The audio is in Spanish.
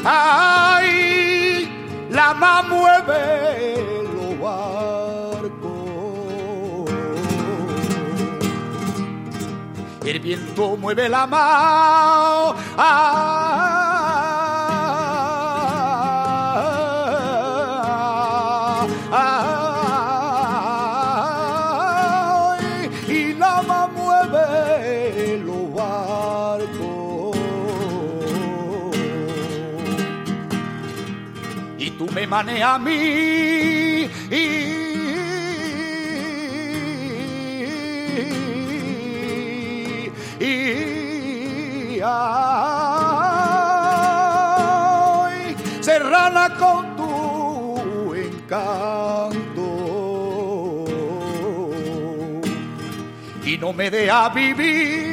Ay, la mar mueve los barcos, el viento mueve la mar. Y la mar mueve los barcos. Y tú me manejas a mí. Ay, serrana con tu encanto, y no me deja vivir.